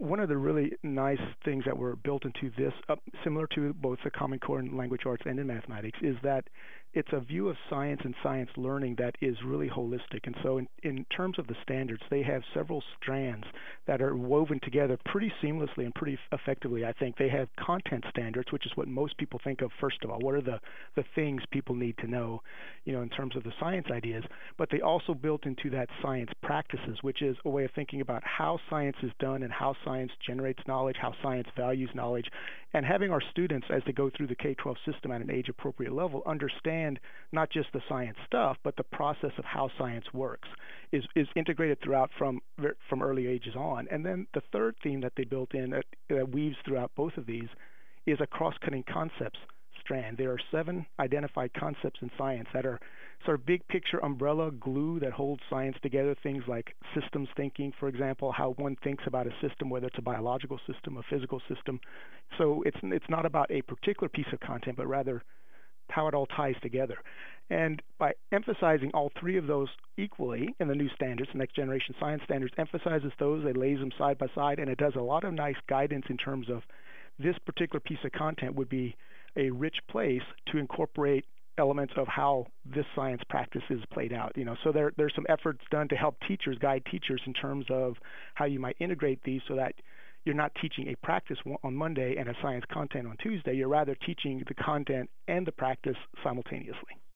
one of the really nice things that were built into this, similar to both the Common Core in language arts and in mathematics, is that it's a view of science and science learning that is really holistic. And so in terms of the standards, they have several strands that are woven together pretty seamlessly and pretty effectively, I think. They have content standards, which is what most people think of first of all. What are the things people need to know, in terms of the science ideas? But they also built into that science practices, which is a way of thinking about how science is done and how science generates knowledge, how science values knowledge, and having our students, as they go through the K-12 system at an age-appropriate level, understand not just the science stuff, but the process of how science works is integrated throughout from early ages on. And then the third theme that they built in that weaves throughout both of these is a cross-cutting concepts strand. There are 7 identified concepts in science that are sort of big picture umbrella glue that holds science together. Things like systems thinking, for example, how one thinks about a system, whether it's a biological system, a physical system. So it's not about a particular piece of content, but rather how it all ties together. And by emphasizing all 3 of those equally in the new standards, the next generation science standards emphasizes those, it lays them side by side, and it does a lot of nice guidance in terms of this particular piece of content would be a rich place to incorporate elements of how this science practice is played out. So there's some efforts done to help teachers, guide teachers in terms of how you might integrate these so that you're not teaching a practice on Monday and a science content on Tuesday. You're rather teaching the content and the practice simultaneously.